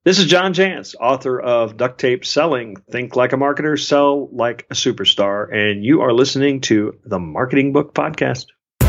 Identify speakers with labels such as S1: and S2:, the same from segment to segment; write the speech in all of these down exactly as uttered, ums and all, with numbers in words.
S1: This is John Jantsch, author of Duct Tape Selling, Think Like a Marketer, Sell Like a Superstar, and you are listening to the Marketing Book Podcast.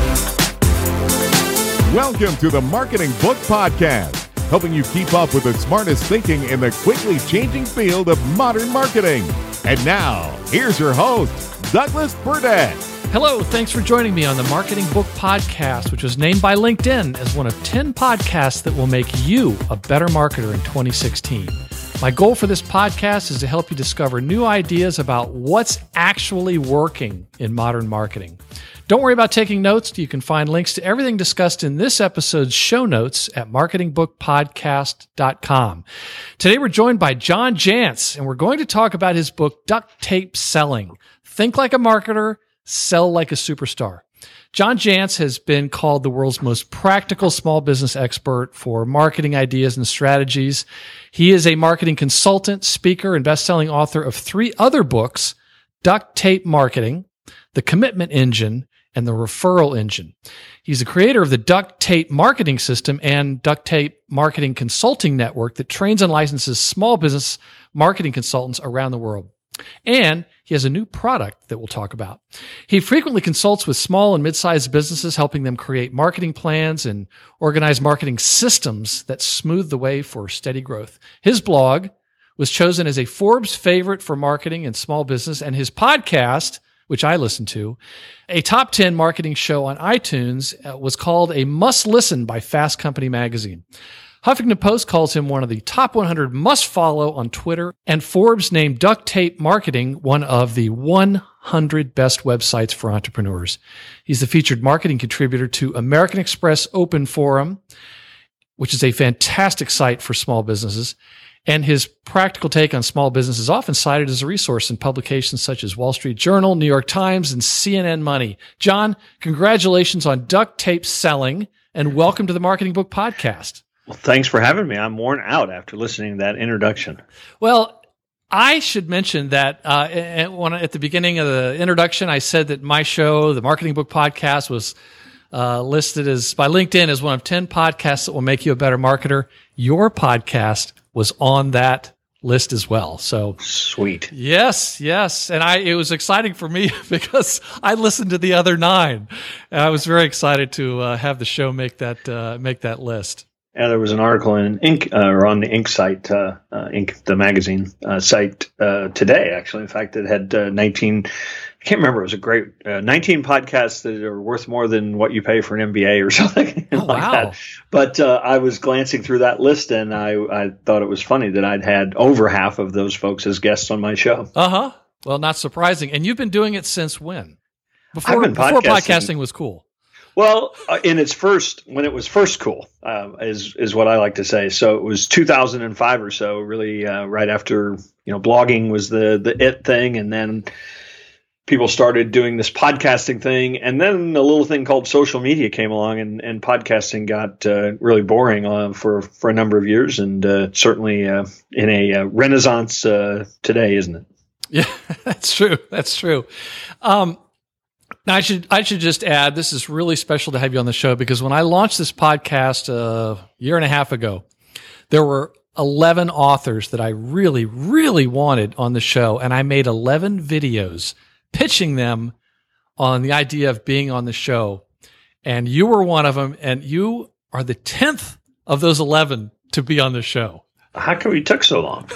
S2: Welcome to the Marketing Book Podcast, helping you keep up with the smartest thinking in the quickly changing field of modern marketing. And now, here's your host, Douglas Burdett.
S3: Hello, thanks for joining me on the Marketing Book Podcast, which was named by LinkedIn as one of ten podcasts that will make you a better marketer in twenty sixteen. My goal for this podcast is to help you discover new ideas about what's actually working in modern marketing. Don't worry about taking notes. You can find links to everything discussed in this episode's show notes at marketing book podcast dot com. Today we're joined by John Jantsch, and we're going to talk about his book, Duct Tape Selling. Think like a marketer, sell like a superstar. John Jantsch has been called the world's most practical small business expert for marketing ideas and strategies. He is a marketing consultant, speaker, and best-selling author of three other books, Duct Tape Marketing, The Commitment Engine, and The Referral Engine. He's the creator of the Duct Tape Marketing System and Duct Tape Marketing Consulting Network that trains and licenses small business marketing consultants around the world. And he has a new product that we'll talk about. He frequently consults with small and mid-sized businesses, helping them create marketing plans and organize marketing systems that smooth the way for steady growth. His blog was chosen as a Forbes favorite for marketing and small business, and his podcast, which I listen to, a top ten marketing show on iTunes, uh, was called a must-listen by Fast Company magazine. Huffington Post calls him one of the top one hundred must-follow on Twitter, and Forbes named Duct Tape Marketing one of the one hundred best websites for entrepreneurs. He's the featured marketing contributor to American Express Open Forum, which is a fantastic site for small businesses, and his practical take on small business is often cited as a resource in publications such as Wall Street Journal, New York Times, and C N N Money. John, congratulations on Duct Tape Selling, and welcome to the Marketing Book Podcast.
S1: Well, thanks for having me. I'm worn out after listening to that introduction.
S3: Well, I should mention that uh, at, when, at the beginning of the introduction, I said that my show, the Marketing Book Podcast, was uh, listed as by LinkedIn as one of ten podcasts that will make you a better marketer. Your podcast was on that list as well. So
S1: sweet.
S3: Yes, yes. And I it was exciting for me because I listened to the other nine. And I was very excited to uh, have the show make that uh, make that list.
S1: Yeah, there was an article in Inc. Uh, or on the Inc. site, uh, uh, Inc. the magazine uh, site uh, today. Actually, in fact, it had uh, nineteen. I can't remember. It was a great uh, nineteen podcasts that are worth more than what you pay for an M B A or something
S3: oh,
S1: like
S3: wow.
S1: that. But uh, I was glancing through that list, and I I thought it was funny that I'd had over half of those folks as guests on my show.
S3: Uh huh. Well, not surprising. And you've been doing it since when? Before
S1: I've been
S3: before
S1: podcasting.
S3: podcasting was cool.
S1: Well, uh, in its first, when it was first cool, uh, is is what I like to say. So it was two thousand five or so, really uh, right after, you know, blogging was the the it thing, and then people started doing this podcasting thing, and then a little thing called social media came along, and, and podcasting got uh, really boring uh, for for a number of years, and uh, certainly uh, in a uh, renaissance uh, today, isn't it?
S3: Yeah, that's true. That's true. Um, Now, I should I should just add, this is really special to have you on the show because when I launched this podcast a year and a half ago, there were eleven authors that I really, really wanted on the show, and I made eleven videos pitching them on the idea of being on the show. And you were one of them, and you are the tenth of those eleven to be on the show.
S1: How come you took so long?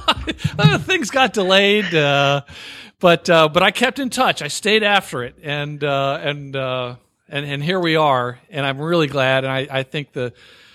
S3: Things got delayed. Uh, But uh, but I kept in touch. I stayed after it, and uh, and uh, and and here we are. And I'm really glad. And I, I think the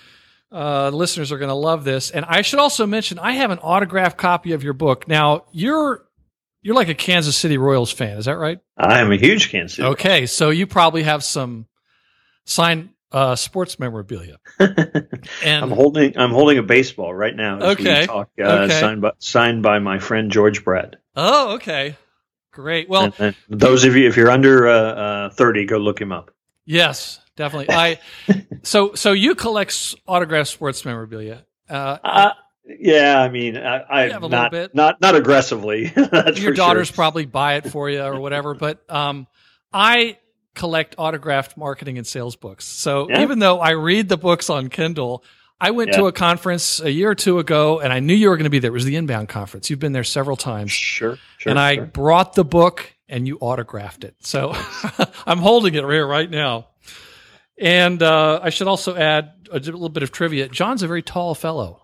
S3: uh, listeners are going to love this. And I should also mention I have an autographed copy of your book. Now you're you're like a Kansas City Royals fan, is that right?
S1: I am a huge Kansas City.
S3: Okay, so you probably have some signed uh, sports memorabilia. And
S1: I'm holding I'm holding a baseball right now. As
S3: Okay.
S1: We talk, uh,
S3: Okay.
S1: Signed by signed by my friend George Brett.
S3: oh, okay, great. Well,
S1: And, and those of you, if you're under uh, uh, thirty, go look him up.
S3: yes, definitely. I so so you collect s- autographed sports memorabilia. Uh,
S1: Uh, yeah, I mean, I, I
S3: You have a little
S1: not,
S3: bit.
S1: not not aggressively. That's
S3: your
S1: for
S3: daughters
S1: sure.
S3: probably buy it for you or whatever, but um, I collect autographed marketing and sales books. So
S1: Yeah.
S3: even though I read the books on Kindle, I went
S1: yeah.
S3: to a conference a year or two ago, and I knew you were going to be there. It was the Inbound conference. You've been there several times.
S1: Sure, sure.
S3: And I
S1: sure.
S3: brought the book, and you autographed it. So I'm holding it here right now. And uh, I should also add a little bit of trivia. John's a very tall fellow.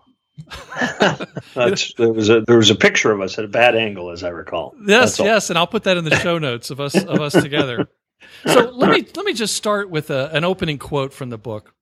S1: That's, there was a there was a picture of us at a bad angle, as I recall.
S3: Yes, yes, and I'll put that in the show notes of us of us together. So let me let me just start with a, an opening quote from the book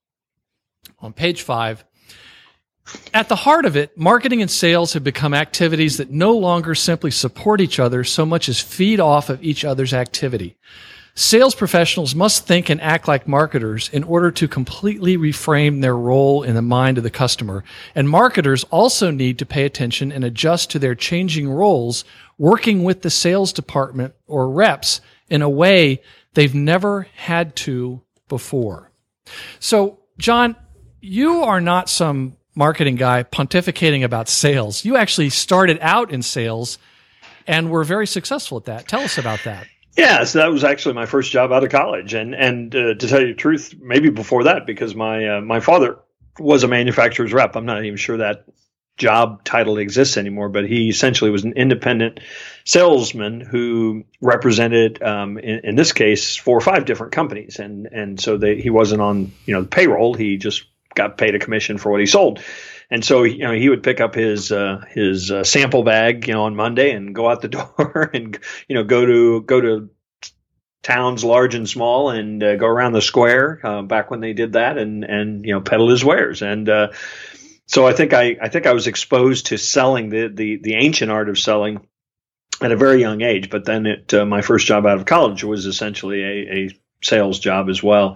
S3: on page five. At the heart of it, marketing and sales have become activities that no longer simply support each other so much as feed off of each other's activity. Sales professionals must think and act like marketers in order to completely reframe their role in the mind of the customer. And marketers also need to pay attention and adjust to their changing roles, working with the sales department or reps in a way they've never had to before. So, John, you are not some marketing guy pontificating about sales. You actually started out in sales and were very successful at that. Tell us about that.
S1: Yeah, so that was actually my first job out of college, and and uh, to tell you the truth, maybe before that, because my uh, my father was a manufacturer's rep. I'm not even sure that job title exists anymore, but he essentially was an independent salesman who represented, um, in, in this case, four or five different companies, and and so they, he wasn't on you know the payroll. He just got paid a commission for what he sold. And so, you know, he would pick up his uh, his uh, sample bag, you know, on Monday and go out the door and, you know, go to go to towns large and small and uh, go around the square uh, back when they did that and and you know peddle his wares. And uh, so I think I I think I was exposed to selling the the the ancient art of selling at a very young age. But then it uh, my first job out of college was essentially a, a sales job as well.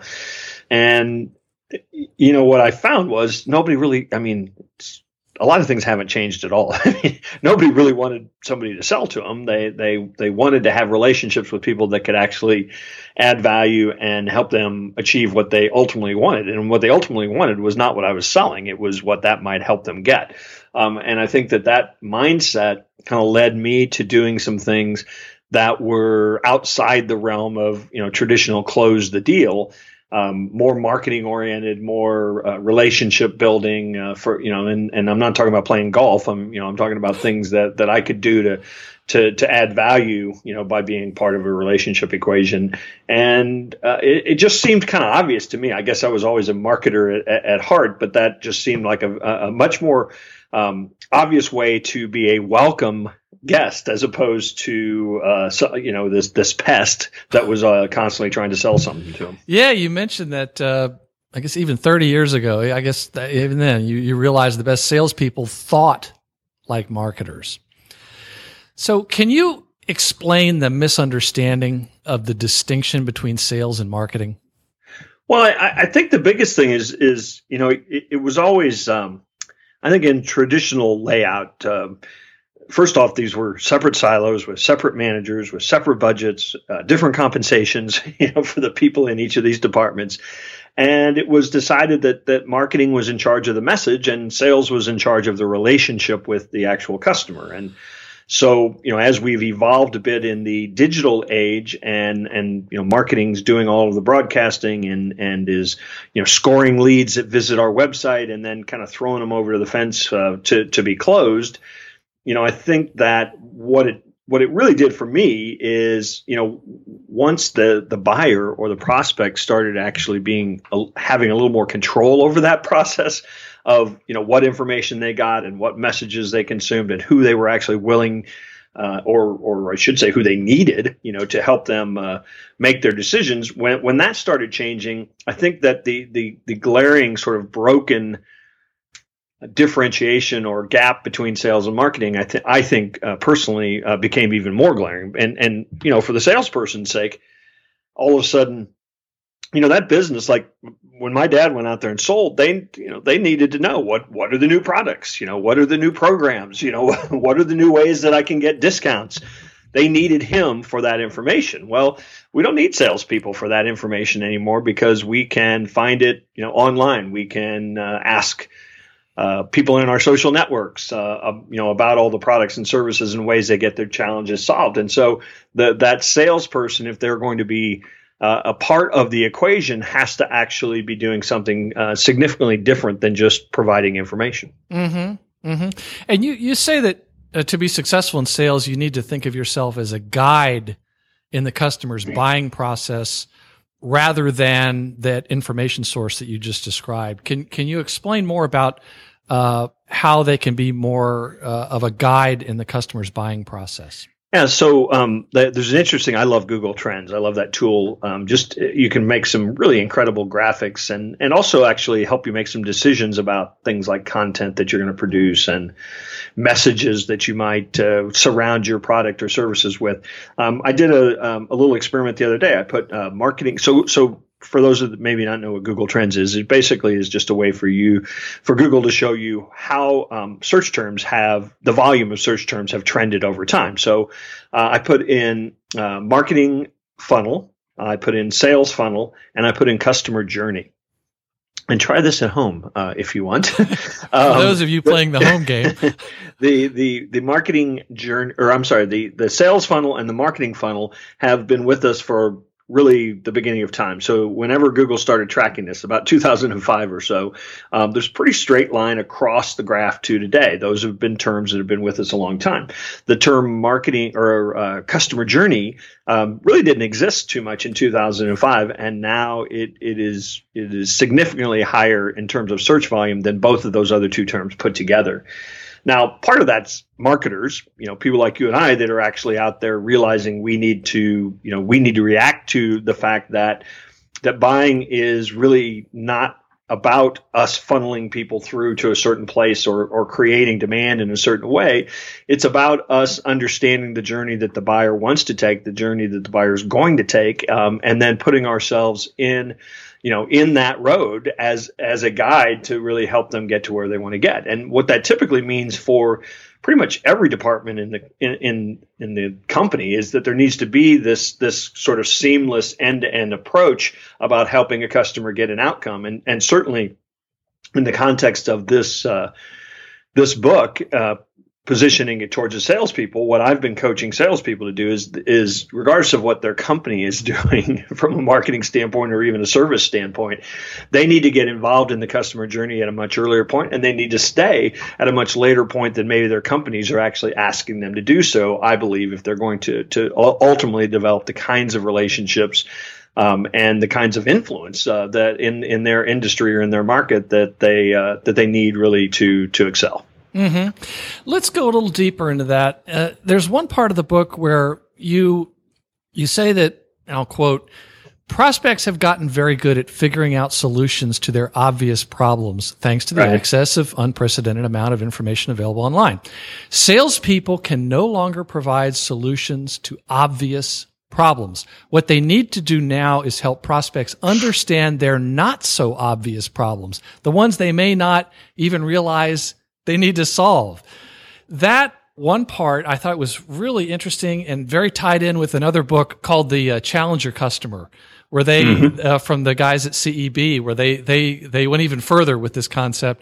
S1: And you know, what I found was nobody really, I mean, a lot of things haven't changed at all. I mean, nobody really wanted somebody to sell to them. They, they, they wanted to have relationships with people that could actually add value and help them achieve what they ultimately wanted. And what they ultimately wanted was not what I was selling. It was what that might help them get. Um, and I think that that mindset kind of led me to doing some things that were outside the realm of, you know, traditional close the deal. Um, more marketing oriented, more uh, relationship building uh, for, you know, and, and I'm not talking about playing golf. I'm, you know, I'm talking about things that, that I could do to, to, to add value, you know, by being part of a relationship equation. And uh, it, it just seemed kind of obvious to me. I guess I was always a marketer at, at heart, but that just seemed like a, a much more um, obvious way to be a welcome guest as opposed to uh, so, you know this this pest that was uh, constantly trying to sell something to him.
S3: Yeah, you mentioned that. Uh, I guess even thirty years ago, I guess that even then you you realized the best salespeople thought like marketers. So, can you explain the misunderstanding of the distinction between sales and marketing?
S1: Well, I, I think the biggest thing is is you know it, it was always um, I think in traditional layout. Um, First off, these were separate silos with separate managers, with separate budgets, uh, different compensations, you know, for the people in each of these departments. And it was decided that that marketing was in charge of the message and sales was in charge of the relationship with the actual customer. And so, you know, as we've evolved a bit in the digital age and, and, you know, marketing's doing all of the broadcasting and, and is, you know, scoring leads that visit our website and then kind of throwing them over to the fence uh, to, to be closed. You know, I think that what it what it really did for me is, you know, once the the buyer or the prospect started actually being having a little more control over that process of, you know, what information they got and what messages they consumed and who they were actually willing uh, or or I should say who they needed, you know, to help them uh, make their decisions. When when that started changing, I think that the the the glaring sort of broken differentiation or gap between sales and marketing, I, th- I think uh, personally uh, became even more glaring. And, and, you know, for the salesperson's sake, all of a sudden, you know, that business, like when my dad went out there and sold, they, you know, they needed to know what, what are the new products, you know, what are the new programs, you know, what are the new ways that I can get discounts? They needed him for that information. Well, we don't need salespeople for that information anymore because we can find it, you know, online. We can uh, ask Uh, people in our social networks, uh, uh, you know, about all the products and services and ways they get their challenges solved. And so the, that salesperson, if they're going to be uh, a part of the equation has to actually be doing something uh, significantly different than just providing information.
S3: Mm-hmm. Mm-hmm. And you, you say that uh, to be successful in sales, you need to think of yourself as a guide in the customer's buying process rather than that information source that you just described. Can can you explain more about uh, how they can be more uh, of a guide in the customer's buying process?
S1: Yeah, so um, there's an interesting. I love Google Trends. I love that tool. Um, just you can make some really incredible graphics, and and also actually help you make some decisions about things like content that you're going to produce and messages that you might uh, surround your product or services with. Um, I did a um, a little experiment the other day. I put uh, marketing. So so. For those that maybe not know what Google Trends is, it basically is just a way for you, for Google to show you how um, search terms have, the volume of search terms have trended over time. So uh, I put in uh, marketing funnel, I put in sales funnel, and I put in customer journey. And try this at home uh, if you want. um,
S3: for those of you playing the home game,
S1: the the the marketing journey, or I'm sorry, the the sales funnel and the marketing funnel have been with us for really the beginning of time. So whenever Google started tracking this, about two thousand five or so, um, there's a pretty straight line across the graph to today. Those have been terms that have been with us a long time. The term marketing or uh, customer journey um, really didn't exist too much in two thousand five, and now it it is it is significantly higher in terms of search volume than both of those other two terms put together. Now, part of that's marketers, you know, people like you and I that are actually out there realizing we need to, you know, we need to react to the fact that that buying is really not about us funneling people through to a certain place or or creating demand in a certain way. It's about us understanding the journey that the buyer wants to take, the journey that the buyer is going to take, um, and then putting ourselves in, you know, in that road as as a guide to really help them get to where they want to get. And what that typically means for pretty much every department in the in in, in the company is that there needs to be this this sort of seamless end-to-end approach about helping a customer get an outcome. And and certainly in the context of this uh, this book, uh, positioning it towards the salespeople, what I've been coaching salespeople to do is, is regardless of what their company is doing from a marketing standpoint or even a service standpoint, they need to get involved in the customer journey at a much earlier point, and they need to stay at a much later point than maybe their companies are actually asking them to do so, I believe, if they're going to, to ultimately develop the kinds of relationships Um, and the kinds of influence uh, that in, in their industry or in their market that they uh, that they need really to to excel.
S3: Mm-hmm. Let's go a little deeper into that. Uh, there's one part of the book where you you say that, and I'll quote, prospects have gotten very good at figuring out solutions to their obvious problems thanks to the
S1: right.
S3: access of unprecedented amount of information available online. Salespeople can no longer provide solutions to obvious problems. What they need to do now is help prospects understand their not so obvious problems, the ones they may not even realize they need to solve. That one part I thought was really interesting and very tied in with another book called The uh, Challenger Customer, where they, mm-hmm. uh, from the guys at C E B, where they, they, they went even further with this concept.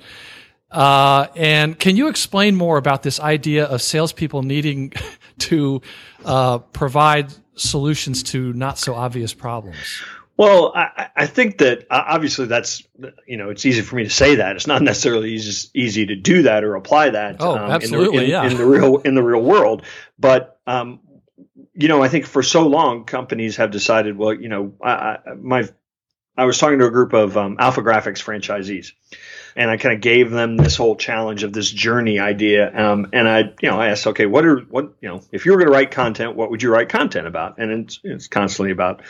S3: Uh, and can you explain more about this idea of salespeople needing to uh, provide solutions to not so obvious problems?
S1: Well, I, I think that obviously that's, you know, it's easy for me to say that. It's not necessarily easy, easy to do that or apply that.
S3: Oh,
S1: um,
S3: absolutely,
S1: in the, in,
S3: yeah.
S1: in the real in the real world. But um, you know, I think for so long companies have decided, well, you know, I, I, my I was talking to a group of um, Alpha Graphics franchisees, and I kind of gave them this whole challenge of this journey idea. Um, and I, you know, I asked, okay, what are what you know, if you were going to write content, what would you write content about? And it's it's constantly about,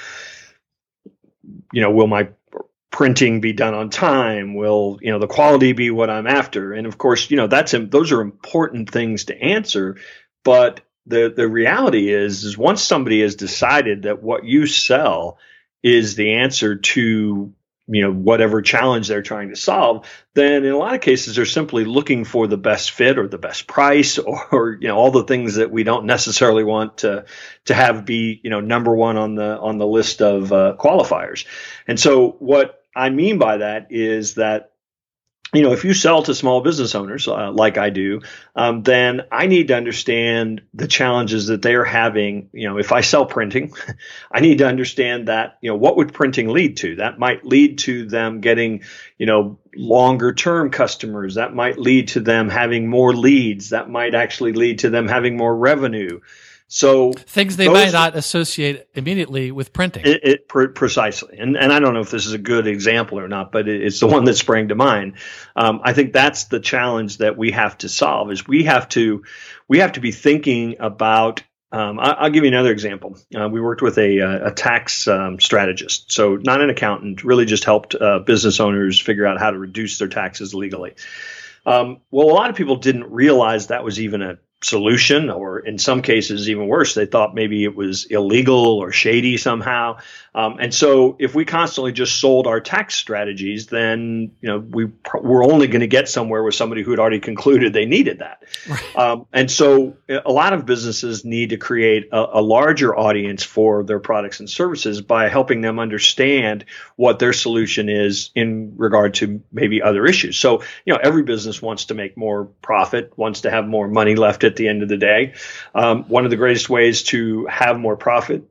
S1: you know, will my printing be done on time? Will, you know, the quality be what I'm after? And of course, you know, that's those are important things to answer. But the the reality is, is once somebody has decided that what you sell is the answer to, you know, whatever challenge they're trying to solve, then in a lot of cases they're simply looking for the best fit or the best price or, or you know, all the things that we don't necessarily want to to have be, you know, number one on the on the list of uh, qualifiers. And so what I mean by that is that you know, if you sell to small business owners uh, like I do, um, then I need to understand the challenges that they are having. You know, if I sell printing, I need to understand that, you know, what would printing lead to? That might lead to them getting, you know, longer term customers. That might lead to them having more leads. That might actually lead to them having more revenue. So
S3: things they might not associate immediately with printing.
S1: It, it pre- precisely, and and I don't know if this is a good example or not, but it, it's the one that sprang to mind. Um, I think that's the challenge that we have to solve. Is we have to we have to be thinking about. Um, I, I'll give you another example. Uh, we worked with a, a tax um, strategist, so not an accountant. Really, just helped uh, business owners figure out how to reduce their taxes legally. Um, well, a lot of people didn't realize that was even a solution, or in some cases even worse, they thought maybe it was illegal or shady somehow. Um, and so if we constantly just sold our tax strategies, then, you know, we we're only going to get somewhere with somebody who had already concluded they needed that. Right. Um, and so a lot of businesses need to create a, a larger audience for their products and services by helping them understand what their solution is in regard to maybe other issues. So, you know, every business wants to make more profit, wants to have more money left at the end of the day. Um, one of the greatest ways to have more profit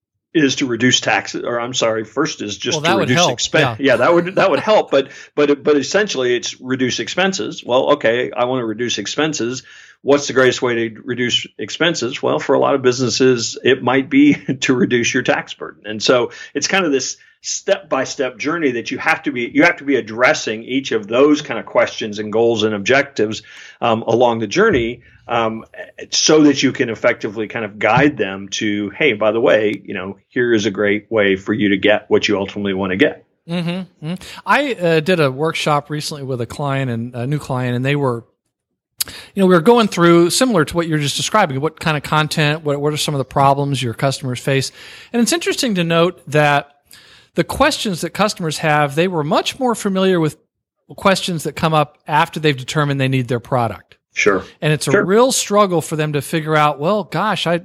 S1: is to reduce taxes, or I'm sorry, first is just
S3: well,
S1: to reduce expense. Yeah. yeah, that would that would help, but but but essentially it's reduce expenses. Well, okay, I want to reduce expenses. What's the greatest way to reduce expenses? Well, for a lot of businesses, it might be to reduce your tax burden. And so it's kind of this step-by-step journey that you have to be you have to be addressing each of those kind of questions and goals and objectives um, along the journey, um, so that you can effectively kind of guide them to, hey, by the way, you know, here is a great way for you to get what you ultimately want to get.
S3: Mm-hmm. Mm-hmm. I uh, did a workshop recently with a client and a new client, and they were, you know, we were going through similar to what you're just describing. What kind of content? What, what are some of the problems your customers face? And it's interesting to note that the questions that customers have, they were much more familiar with questions that come up after they've determined they need their product.
S1: Sure.
S3: And it's a
S1: sure.
S3: real struggle for them to figure out, well, gosh, I,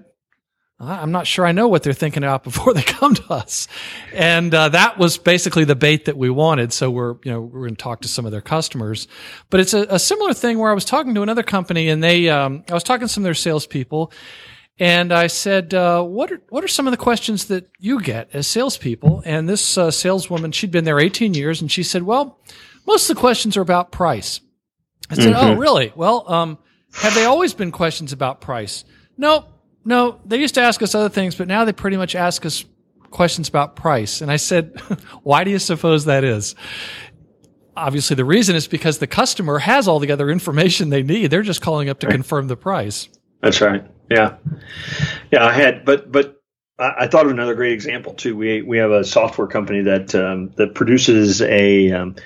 S3: I'm not sure I know what they're thinking about before they come to us. And uh, that was basically the bait that we wanted. So we're, you know, we're going to talk to some of their customers. But it's a, a similar thing where I was talking to another company, and they, um, I was talking to some of their salespeople, and I said, uh, what are, what are some of the questions that you get as salespeople? And this uh, saleswoman, she'd been there eighteen years, and she said, well, most of the questions are about price. I said, mm-hmm. oh, really? Well, um, have they always been questions about price? No, no. They used to ask us other things, but now they pretty much ask us questions about price. And I said, why do you suppose that is? Obviously, the reason is because the customer has all the other information they need. They're just calling up to confirm the price.
S1: That's right. Yeah. Yeah, I had, but, but I, I thought of another great example too. We, we have a software company that, um, that produces a, um,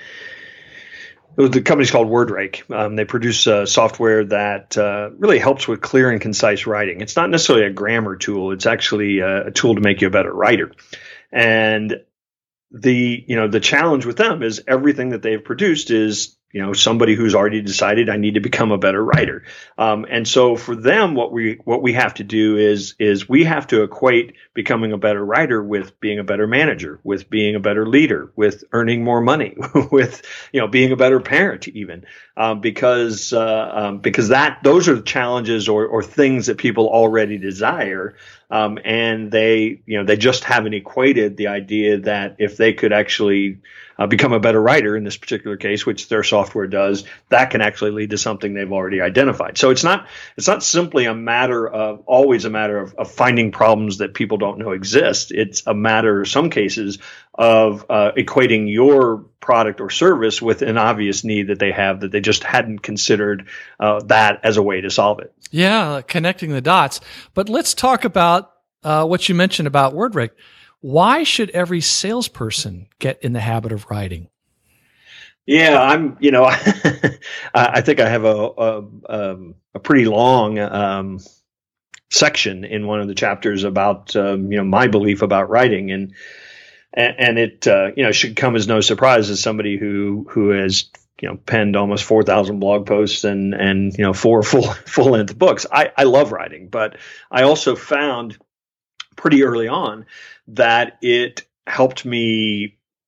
S1: the company's called WordRake. Um, they produce uh, software that uh, really helps with clear and concise writing. It's not necessarily a grammar tool. It's actually a, a tool to make you a better writer. And the, you know, the challenge with them is everything that they've produced is, you know, somebody who's already decided I need to become a better writer. Um, and so for them, what we, what we have to do is, is we have to equate becoming a better writer with being a better manager, with being a better leader, with earning more money, with, you know, being a better parent even, um, because, uh, um, because that, those are the challenges or, or things that people already desire. Um, and they, you know, they just haven't equated the idea that if they could actually uh, become a better writer in this particular case, which their software does, that can actually lead to something they've already identified. So it's not, it's not simply a matter of, always a matter of, of finding problems that people don't know exist. It's a matter, in some cases, of uh, equating your product or service with an obvious need that they have that they just hadn't considered uh, that as a way to solve it.
S3: Yeah, connecting the dots. But let's talk about uh, what you mentioned about WordRake. Why should every salesperson get in the habit of writing?
S1: Yeah, I'm, you know, I think I have a a, um, a pretty long um, section in one of the chapters about, um, you know, my belief about writing. And And, and it, uh, you know, should come as no surprise as somebody who, who has, you know, penned almost four thousand blog posts and, and, you know, four full, full length books. I, I love writing, but I also found pretty early on that it helped me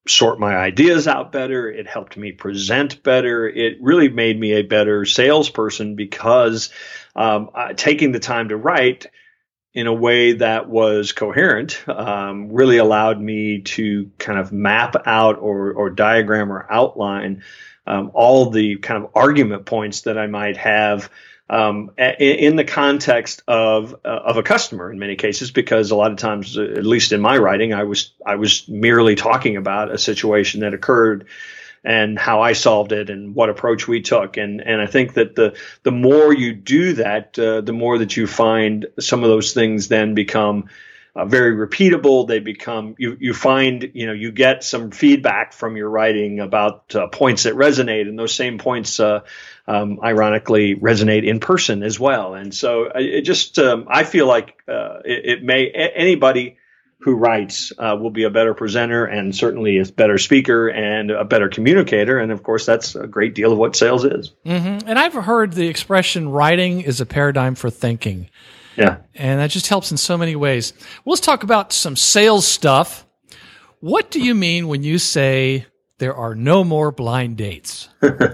S1: sort my ideas out better. It helped me present better. It really made me a better salesperson because um, uh, taking the time to write in a way that was coherent um, really allowed me to kind of map out or, or diagram or outline um, all the kind of argument points that I might have Um, in the context of uh, of a customer in many cases, because a lot of times, at least in my writing, I was I was merely talking about a situation that occurred and how I solved it and what approach we took. And and I think that the the more you do that, uh, the more that you find some of those things then become Uh, very repeatable. They become, you, you find, you know, you get some feedback from your writing about uh, points that resonate, and those same points, uh, um, ironically, resonate in person as well. And so it just, um, I feel like uh, it, it may, anybody who writes uh, will be a better presenter and certainly a better speaker and a better communicator. And of course, that's a great deal of what sales is.
S3: Mm-hmm. And I've heard the expression writing is a paradigm for thinking.
S1: Yeah.
S3: And that just helps in so many ways. Well, let's talk about some sales stuff. What do you mean when you say there are no more blind dates?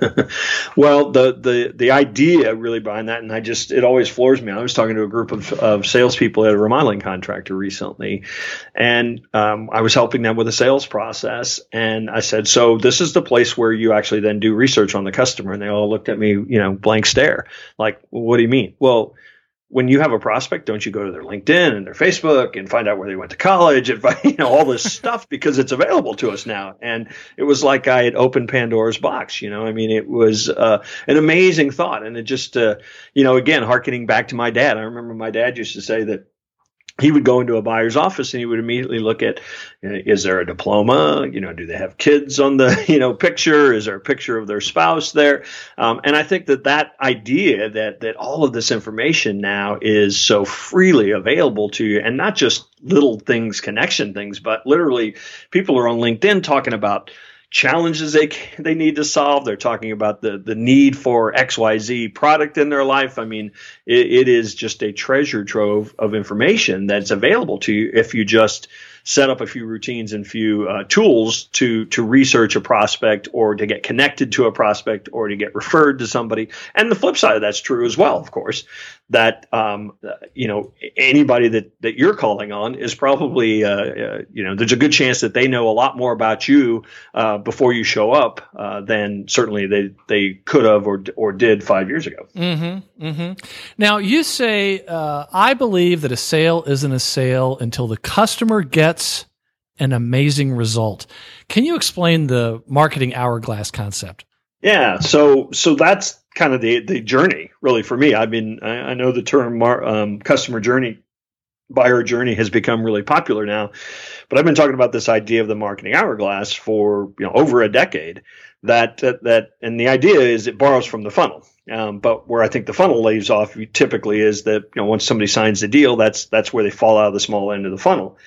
S1: Well, the, the, the idea really behind that, and I just, it always floors me. I was talking to a group of, of salespeople at a remodeling contractor recently, and um, I was helping them with a sales process. And I said, so this is the place where you actually then do research on the customer. And they all looked at me, you know, blank stare, like, well, what do you mean? Well, when you have a prospect, don't you go to their LinkedIn and their Facebook and find out where they went to college and you know all this stuff because it's available to us now? And it was like I had opened Pandora's box. You know, I mean, it was uh, an amazing thought, and it just, uh, you know, again, hearkening back to my dad. I remember my dad used to say that he would go into a buyer's office and he would immediately look at, you know, is there a diploma? You know, do they have kids on the, you know, picture? Is there a picture of their spouse there? Um, and I think that that idea that, that all of this information now is so freely available to you, and not just little things, connection things, but literally people are on LinkedIn talking about challenges they they need to solve. They're talking about the the need for X Y Z product in their life. I mean, it, it is just a treasure trove of information that's available to you if you just set up a few routines and few uh, tools to to research a prospect or to get connected to a prospect or to get referred to somebody. And the flip side of that's true as well, of course, that um, you know anybody that that you're calling on is probably uh, uh, you know there's a good chance that they know a lot more about you uh, before you show up uh, than certainly they they could have or or did five years ago.
S3: Mm-hmm, mm-hmm. Now you say uh, I believe that a sale isn't a sale until the customer gets an amazing result. Can you explain the marketing hourglass concept?
S1: Yeah, so so that's kind of the the journey, really, for me. I mean, I, I know the term mar, um, customer journey, buyer journey has become really popular now, but I've been talking about this idea of the marketing hourglass for you know over a decade. That that, that and the idea is it borrows from the funnel. Um, but where I think the funnel lays off typically is that you know once somebody signs the deal, that's that's where they fall out of the small end of the funnel.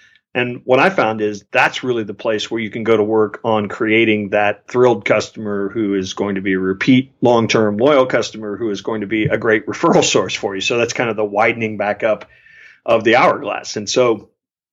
S1: And what I found is that's really the place where you can go to work on creating that thrilled customer who is going to be a repeat, long-term, loyal customer who is going to be a great referral source for you. So that's kind of the widening back up of the hourglass. And so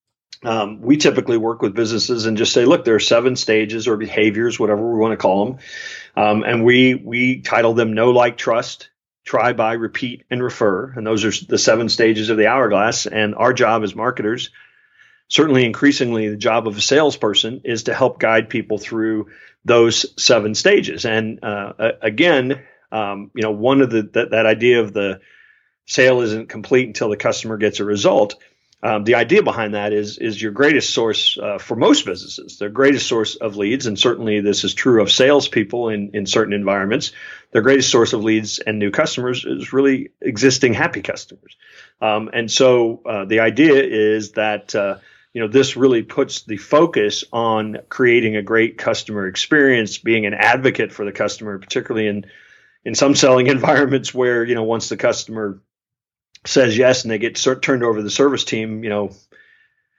S1: um, we typically work with businesses and just say, look, there are seven stages or behaviors, whatever we want to call them. Um, and we we title them know, like, trust, try, buy, repeat, and refer. And those are the seven stages of the hourglass. And our job as marketers, certainly increasingly the job of a salesperson, is to help guide people through those seven stages. And uh, again, um, you know, one of the that, that idea of the sale isn't complete until the customer gets a result. Um, the idea behind that is is your greatest source uh, for most businesses, their greatest source of leads, and certainly this is true of salespeople in in certain environments. Their greatest source of leads and new customers is really existing happy customers. Um, and so uh, the idea is that uh, you know, this really puts the focus on creating a great customer experience, being an advocate for the customer, particularly in, in some selling environments where, you know, once the customer says yes and they get turned over to the service team, you know,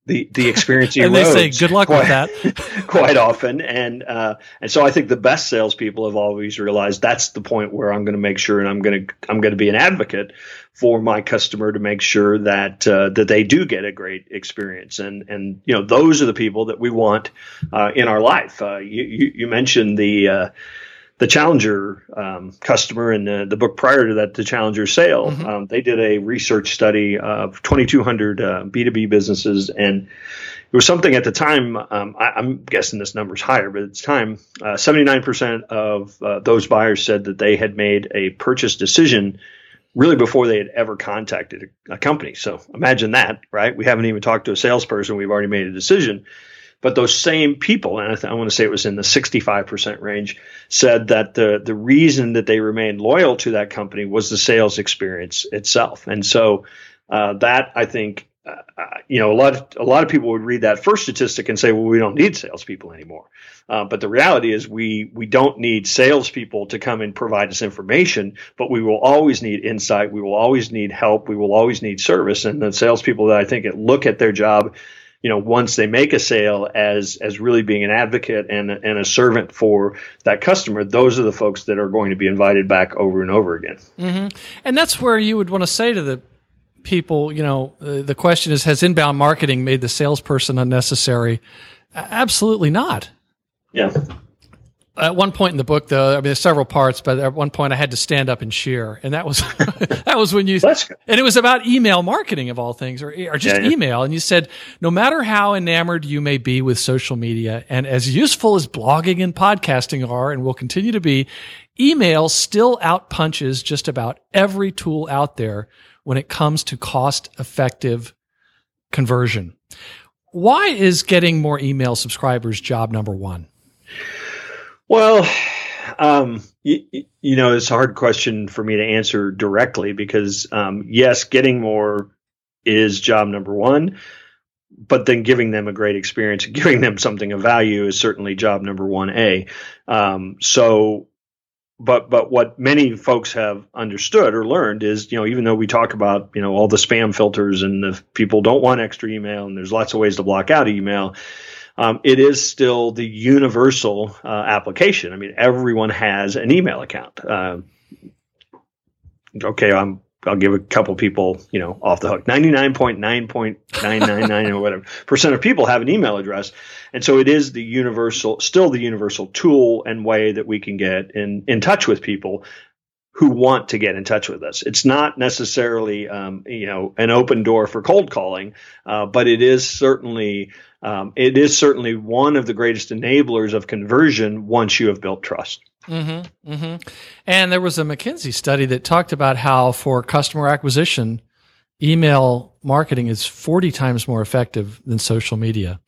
S1: the the experience
S3: and
S1: erodes.
S3: They say, "Good luck
S1: quite,
S3: with that."
S1: quite often, and uh, and so I think the best salespeople have always realized that's the point where I'm going to make sure, and I'm going to I'm going to be an advocate for my customer to make sure that uh, that they do get a great experience, and and you know those are the people that we want uh, in our life. Uh, you, you you mentioned the. Uh, The Challenger um, customer in the, the book prior to that, the Challenger sale, mm-hmm. um, they did a research study of twenty-two hundred uh, B two B businesses. And it was something at the time, um, I, I'm guessing this number's higher, but at the time, uh, seventy-nine percent of uh, those buyers said that they had made a purchase decision really before they had ever contacted a, a company. So imagine that, right? We haven't even talked to a salesperson. We've already made a decision. But those same people, and I, th- I want to say it was in the sixty-five percent range, said that the the reason that they remained loyal to that company was the sales experience itself. And so uh, that, I think, uh, you know, a lot of, a lot of people would read that first statistic and say, well, we don't need salespeople anymore. Uh, but the reality is we we don't need salespeople to come and provide us information, but we will always need insight. We will always need help. We will always need service. And the salespeople that I think look at their job, you know, once they make a sale as as really being an advocate and and a servant for that customer, those are the folks that are going to be invited back over and over again.
S3: Mm-hmm. And that's where you would want to say to the people, you know, uh, the question is, has inbound marketing made the salesperson unnecessary? Uh, absolutely not.
S1: Yeah.
S3: At one point in the book, though, I mean, there's several parts, but at one point I had to stand up and cheer, and that was that was when you and it was about email marketing of all things, or or just yeah, yeah. email. And you said, no matter how enamored you may be with social media, and as useful as blogging and podcasting are, and will continue to be, email still outpunches just about every tool out there when it comes to cost-effective conversion. Why is getting more email subscribers job number one?
S1: Well, um, you, you know, it's a hard question for me to answer directly because, um, yes, getting more is job number one, but then giving them a great experience, giving them something of value is certainly job number one A. Um, so, but but what many folks have understood or learned is, you know, even though we talk about, you know, all the spam filters and the people don't want extra email and there's lots of ways to block out email, Um, it is still the universal uh, application. I mean, everyone has an email account. Uh, okay, I'm, I'll give a couple people, you know, off the hook. ninety-nine point nine nine nine nine or whatever percent of people have an email address, and so it is the universal, still the universal tool and way that we can get in in touch with people who want to get in touch with us. It's not necessarily, um, you know, an open door for cold calling, uh, but it is certainly, um, it is certainly one of the greatest enablers of conversion once you have built trust.
S3: Mm-hmm, mm-hmm. And there was a McKinsey study that talked about how for customer acquisition, email marketing is forty times more effective than social media.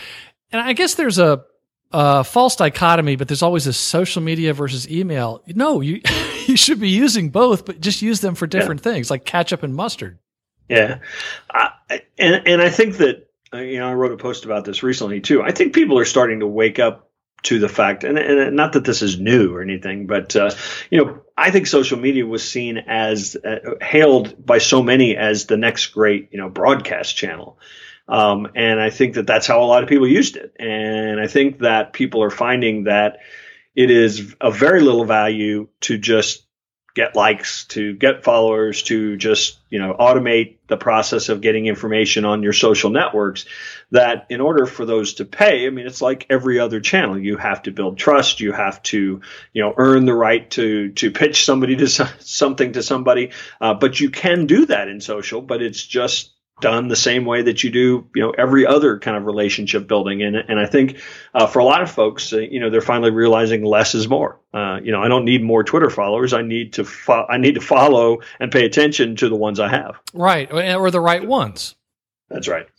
S3: And I guess there's a Uh, false dichotomy, but there's always a social media versus email. No, you you should be using both, but just use them for different yeah. things, like ketchup and mustard.
S1: Yeah, uh, and and I think that uh, you know I wrote a post about this recently too. I think people are starting to wake up to the fact, and, and not that this is new or anything, but uh, you know I think social media was seen as uh, hailed by so many as the next great you know broadcast channel. Um, and I think that that's how a lot of people used it. And I think that people are finding that it is of very little value to just get likes, to get followers, to just, you know, automate the process of getting information on your social networks, that in order for those to pay, I mean, it's like every other channel. You have to build trust. You have to, you know, earn the right to, to pitch somebody to something to somebody. Uh, but you can do that in social, but it's just done the same way that you do, you know, every other kind of relationship building. And, and I think uh, for a lot of folks, uh, you know, they're finally realizing less is more. Uh, you know, I don't need more Twitter followers. I need to fo- I need to follow and pay attention to the ones I have.
S3: Right. Or the right ones.
S1: That's right.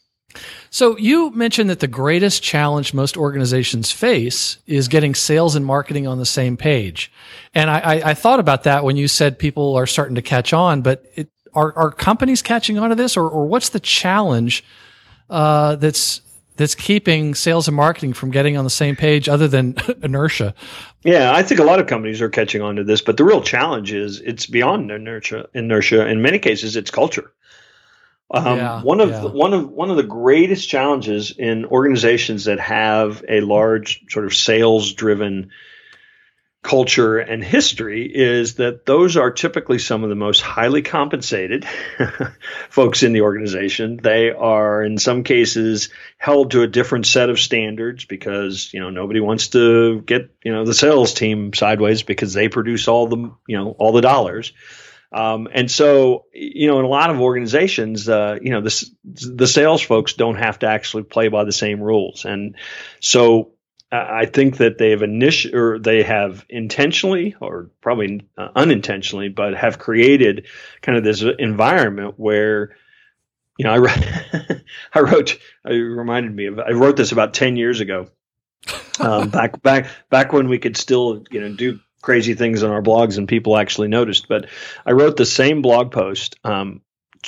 S3: So you mentioned that the greatest challenge most organizations face is getting sales and marketing on the same page. And I, I, I thought about that when you said people are starting to catch on, but it, Are, are companies catching on to this, or, or what's the challenge uh, that's that's keeping sales and marketing from getting on the same page, other than inertia?
S1: Yeah, I think a lot of companies are catching on to this, but the real challenge is it's beyond inertia. Inertia in many cases, it's culture. Um,
S3: yeah,
S1: one of
S3: yeah.
S1: the, one of one of the greatest challenges in organizations that have a large sort of sales driven culture and history is that those are typically some of the most highly compensated folks in the organization. They are in some cases held to a different set of standards because, you know, nobody wants to get, you know, the sales team sideways because they produce all the, you know, all the dollars. Um, and so, you know, in a lot of organizations, uh, you know, the, the sales folks don't have to actually play by the same rules. And so I think that they have initi- or they have intentionally or probably uh, unintentionally, but have created kind of this environment where, you know, I, re- I wrote, it reminded me of, I wrote this about ten years ago, um, back, back, back when we could still, you know, do crazy things on our blogs and people actually noticed. But I wrote the same blog post um,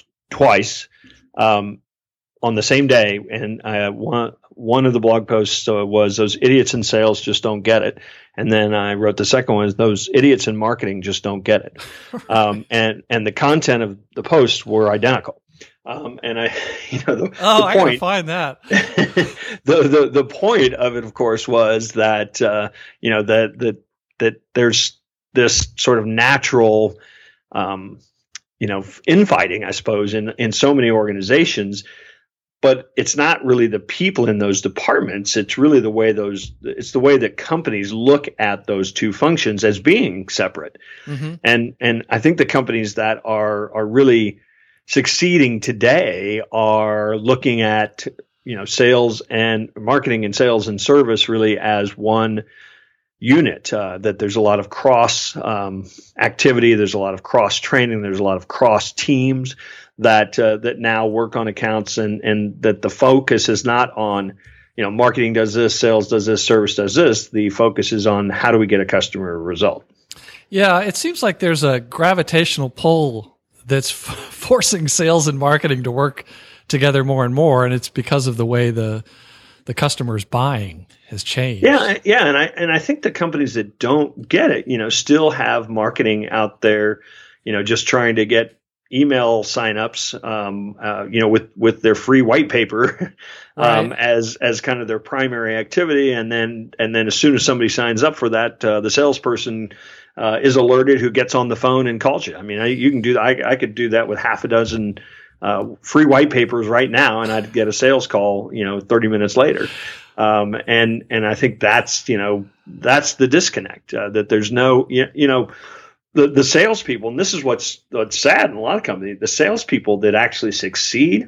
S1: twice um, on the same day. And I one, one of the blog posts uh, was those idiots in sales just don't get it. And then I wrote the second one is those idiots in marketing just don't get it. Um, and, and the content of the posts were identical. Um, and I, you know, the,
S3: oh,
S1: the
S3: I
S1: point,
S3: gotta find that.
S1: the, the, the point of it, of course, was that, uh, you know, that, that, that there's this sort of natural, um, you know, infighting, I suppose, in, in so many organizations, but it's not really the people in those departments. It's really the way those, it's the way that companies look at those two functions as being separate. Mm-hmm. And, and I think the companies that are, are really succeeding today are looking at, you know, sales and marketing and sales and service really as one unit, uh, that there's a lot of cross um, activity. There's a lot of cross training. There's a lot of cross teams that uh, that now work on accounts, and and that the focus is not on, you know, marketing does this, sales does this, service does this. The focus is on how do we get a customer result.
S3: Yeah, it seems like there's a gravitational pull that's f- forcing sales and marketing to work together more and more, and it's because of the way the the customer's buying has changed.
S1: Yeah, yeah, and I and I think the companies that don't get it, you know, still have marketing out there, you know, just trying to get email signups, um, uh, you know, with with their free white paper um,
S3: right.
S1: as as kind of their primary activity, and then and then as soon as somebody signs up for that, uh, the salesperson uh, is alerted who gets on the phone and calls you. I mean, I, you can do that. I, I could do that with half a dozen uh, free white papers right now, and I'd get a sales call, you know, thirty minutes later. Um, and, and I think that's, you know, that's the disconnect, uh, that there's no, you, you know, the, the salespeople, and this is what's, what's sad in a lot of companies, the salespeople that actually succeed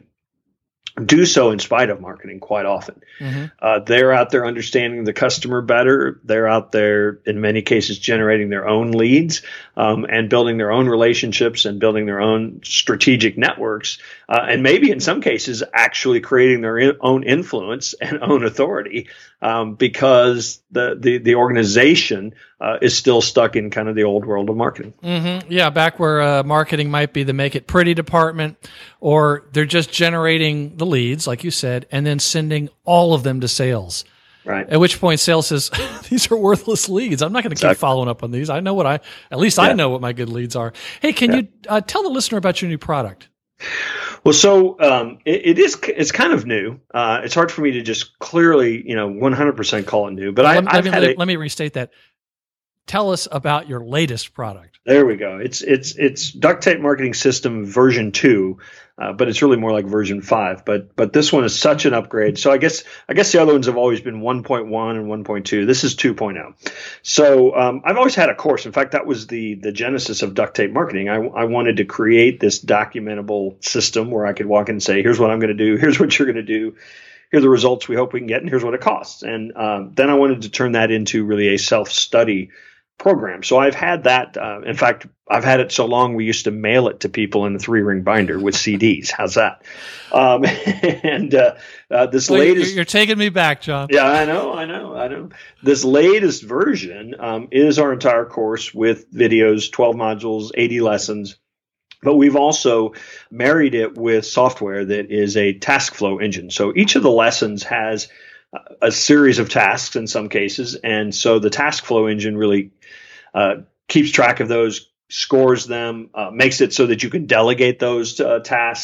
S1: do so in spite of marketing quite often. Mm-hmm. Uh, they're out there understanding the customer better. They're out there, in many cases, generating their own leads um, and building their own relationships and building their own strategic networks. Uh, and maybe in some cases, actually creating their in, own influence and own authority um, because the, the, the organization uh, is still stuck in kind of the old world of marketing.
S3: Mm-hmm. Yeah, back where uh, marketing might be the make it pretty department, or they're just generating the leads, like you said, and then sending all of them to sales.
S1: Right.
S3: At which point sales says, these are worthless leads. I'm not going to
S1: exactly.
S3: keep following up on these. I know what I, at least yeah. I know what my good leads are. Hey, can yeah. you uh, tell the listener about your new product?
S1: Well, so um, it, it is. It's kind of new. Uh, it's hard for me to just clearly, you know, one hundred percent call it new. But I,
S3: let,
S1: I've
S3: me,
S1: had
S3: let,
S1: a,
S3: let me restate that. Tell us about your latest product.
S1: There we go. It's it's it's Duct Tape Marketing System version two, uh, but it's really more like version five. But but this one is such an upgrade. So I guess I guess the other ones have always been one point one and one point two. This is two point oh. So um, I've always had a course. In fact, that was the the genesis of Duct Tape Marketing. I, I wanted to create this documentable system where I could walk in and say, here's what I'm going to do. Here's what you're going to do. Here are the results we hope we can get, and here's what it costs. And um, then I wanted to turn that into really a self-study program. So I've had that. Uh, in fact, I've had it so long we used to mail it to people in a three-ring binder with C Ds. How's that? Um, and uh, uh, this well, latest,
S3: you're taking me back, John.
S1: Yeah, I know, I know, I know. This latest version um, is our entire course with videos, twelve modules, eighty lessons. But we've also married it with software that is a task flow engine. So each of the lessons has a series of tasks in some cases. And so the task flow engine really uh, keeps track of those, scores them, uh, makes it so that you can delegate those uh, tasks.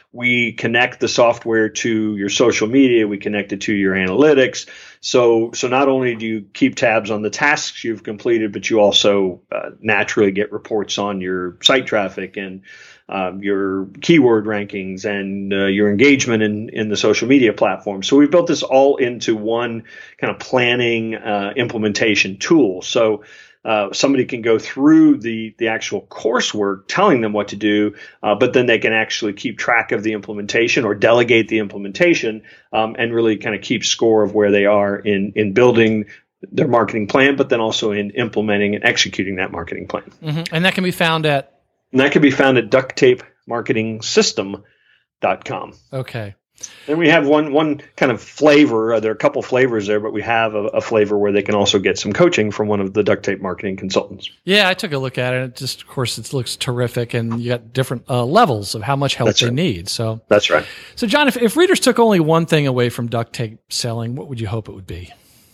S1: we connect the software to your social media. We connect it to your analytics. So, so not only do you keep tabs on the tasks you've completed, but you also uh, naturally get reports on your site traffic and um, your keyword rankings and uh, your engagement in, in the social media platform. So we've built this all into one kind of planning uh, implementation tool. So Uh, somebody can go through the the actual coursework telling them what to do, uh, but then they can actually keep track of the implementation or delegate the implementation um, and really kind of keep score of where they are in in building their marketing plan, but then also in implementing and executing that marketing plan.
S3: Mm-hmm. And that can be found at?
S1: And that can be found at duct tape marketing system dot com.
S3: Okay.
S1: And we have one one kind of flavor. Uh, there are a couple flavors there, but we have a, a flavor where they can also get some coaching from one of the duct tape marketing consultants.
S3: Yeah, I took a look at it. It just, of course, it looks terrific, and you got different uh, levels of how much help
S1: That's
S3: they
S1: right.
S3: need. So
S1: That's right.
S3: So, John, if, if readers took only one thing away from duct tape selling, what would you hope it would be?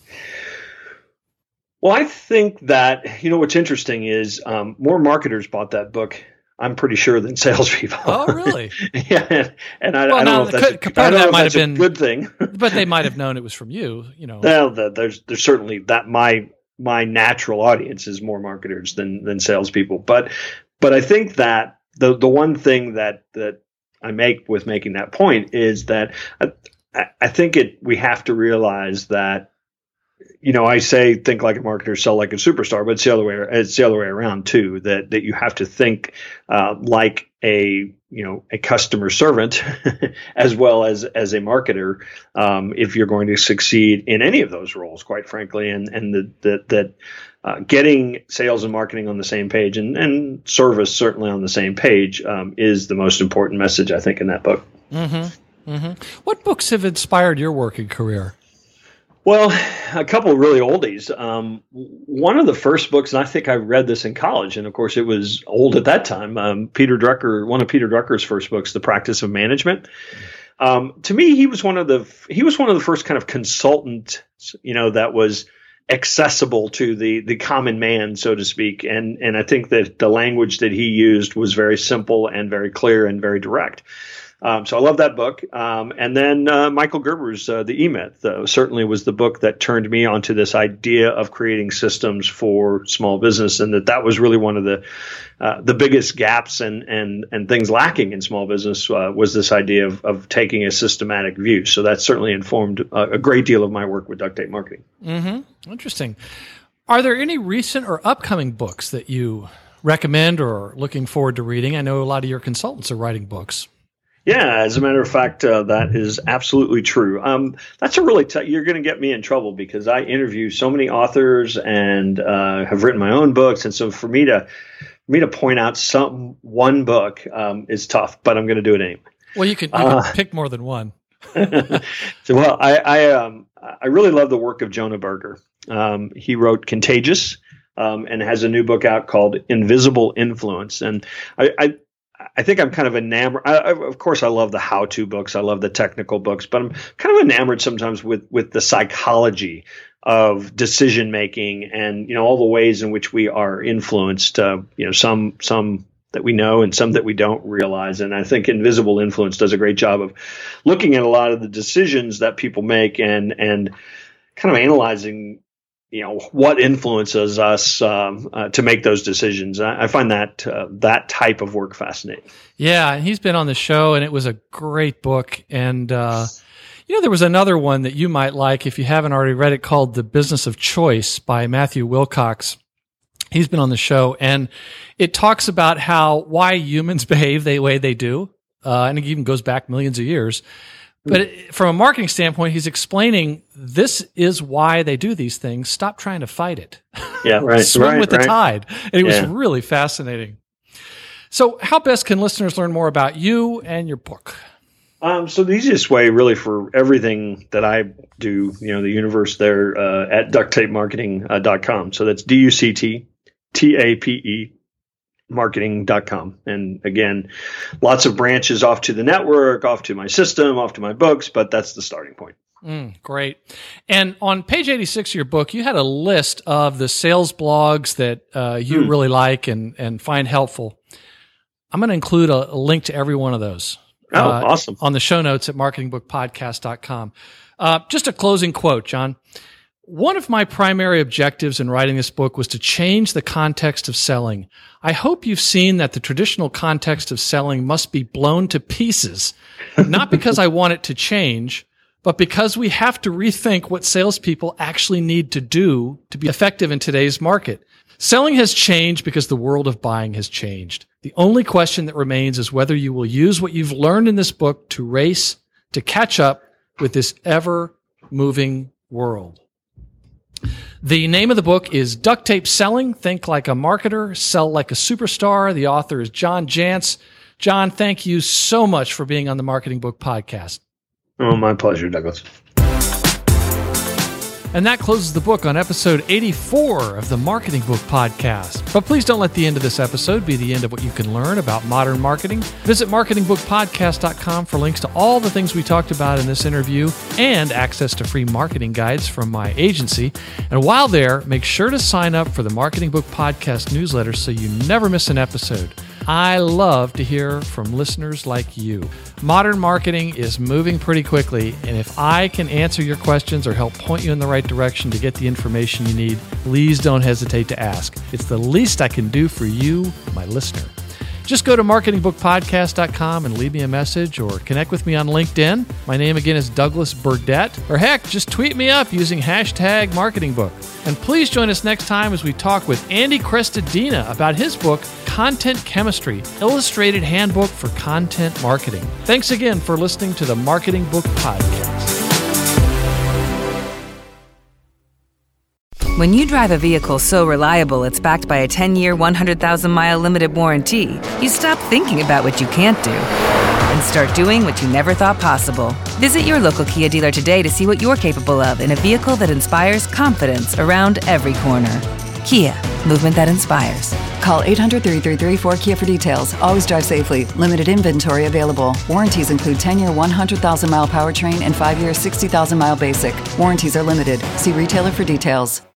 S1: Well, I think that, you know, what's interesting is um, more marketers bought that book, I'm pretty sure, than salespeople.
S3: Oh, really?
S1: Yeah, and, and I,
S3: well,
S1: I don't
S3: now,
S1: know if that's,
S3: could,
S1: a, I don't
S3: that
S1: know
S3: might
S1: if that's
S3: have
S1: a
S3: been,
S1: good thing.
S3: But they might have known it was from you, you know.
S1: Well, the, there's there's certainly that my my natural audience is more marketers than than salespeople. But but I think that the the one thing that that I make with making that point is that I, I think it we have to realize that, you know, I say think like a marketer, sell like a superstar, but it's the other way. It's the other way around too. That that you have to think uh, like a you know a customer servant as well as as a marketer um, if you're going to succeed in any of those roles. Quite frankly, and and the, the, that uh, getting sales and marketing on the same page and and service certainly on the same page um, is the most important message, I think, in that book.
S3: Mm-hmm. Mm-hmm. What books have inspired your working career?
S1: Well, a couple of really oldies. Um, one of the first books, and I think I read this in college, and of course it was old at that time. Um, Peter Drucker, one of Peter Drucker's first books, The Practice of Management. Um, to me, he was one of the he was one of the first kind of consultants, you know, that was accessible to the the common man, so to speak. And and I think that the language that he used was very simple and very clear and very direct. Um, so I love that book. Um, and then uh, Michael Gerber's uh, The E-Myth uh, certainly was the book that turned me onto this idea of creating systems for small business, and that that was really one of the uh, the biggest gaps and and and things lacking in small business uh, was this idea of, of taking a systematic view. So that certainly informed a, a great deal of my work with duct tape marketing.
S3: Mm-hmm. Interesting. Are there any recent or upcoming books that you recommend or are looking forward to reading? I know a lot of your consultants are writing books.
S1: Yeah, as a matter of fact, uh, that is absolutely true. Um, that's a really t- you're going to get me in trouble because I interview so many authors and uh, have written my own books, and so for me to for me to point out some one book um, is tough. But I'm going to do it anyway.
S3: Well, you can, you can uh, pick more than one.
S1: so, well, I I, um, I really love the work of Jonah Berger. Um, he wrote Contagious um, and has a new book out called Invisible Influence, and I. I I think I'm kind of enamored. I, I, of course, I love the how-to books. I love the technical books, but I'm kind of enamored sometimes with, with the psychology of decision making and, you know, all the ways in which we are influenced. Uh, you know, some some that we know and some that we don't realize. And I think Invisible Influence does a great job of looking at a lot of the decisions that people make and and kind of analyzing, you know, what influences us um, uh, to make those decisions. I, I find that uh, that type of work fascinating.
S3: Yeah, and he's been on the show, and it was a great book. And uh, you know, there was another one that you might like if you haven't already read it, called The Business of Choice by Matthew Wilcox. He's been on the show, and it talks about how why humans behave the way they do, uh, and it even goes back millions of years. But it, from a marketing standpoint, he's explaining this is why they do these things. Stop trying to fight it.
S1: Yeah, right.
S3: Swim
S1: right,
S3: with the
S1: right.
S3: tide. And it was
S1: yeah.
S3: really fascinating. So how best can listeners learn more about you and your book?
S1: Um, so the easiest way really for everything that I do, you know, the universe there uh, at duct tape marketing dot com. So that's D U C T T A P E marketing dot com. And again, lots of branches off to the network, off to my system, off to my books, but that's the starting point.
S3: Mm, great. And on page eighty-six of your book, you had a list of the sales blogs that uh, you mm. really like and, and find helpful. I'm going to include a, a link to every one of those
S1: Oh, uh, awesome.
S3: On the show notes at marketing book podcast dot com. Uh, just a closing quote, John. One of my primary objectives in writing this book was to change the context of selling. I hope you've seen that the traditional context of selling must be blown to pieces, not because I want it to change, but because we have to rethink what salespeople actually need to do to be effective in today's market. Selling has changed because the world of buying has changed. The only question that remains is whether you will use what you've learned in this book to race, to catch up with this ever-moving world. The name of the book is Duct Tape Selling, Think Like a Marketer, Sell Like a Superstar. The author is John Jantsch. John, thank you so much for being on the Marketing Book Podcast.
S1: Oh, my pleasure, Douglas.
S3: And that closes the book on episode eighty-four of the Marketing Book Podcast. But please don't let the end of this episode be the end of what you can learn about modern marketing. Visit marketing book podcast dot com for links to all the things we talked about in this interview and access to free marketing guides from my agency. And while there, make sure to sign up for the Marketing Book Podcast newsletter so you never miss an episode. I love to hear from listeners like you. Modern marketing is moving pretty quickly, and if I can answer your questions or help point you in the right direction to get the information you need, please don't hesitate to ask. It's the least I can do for you, my listener. Just go to marketing book podcast dot com and leave me a message or connect with me on LinkedIn. My name again is Douglas Burdett. Or heck, just tweet me up using hashtag MarketingBook. And please join us next time as we talk with Andy Crestodina about his book, Content Chemistry, Illustrated Handbook for Content Marketing. Thanks again for listening to the Marketing Book Podcast.
S4: When you drive a vehicle so reliable it's backed by a ten-year, one hundred thousand mile limited warranty, you stop thinking about what you can't do and start doing what you never thought possible. Visit your local Kia dealer today to see what you're capable of in a vehicle that inspires confidence around every corner. Kia, movement that inspires.
S5: Call eight hundred, three three three, four Kia for details. Always drive safely. Limited inventory available. Warranties include ten-year, one hundred thousand mile powertrain and five-year, sixty thousand mile basic. Warranties are limited. See retailer for details.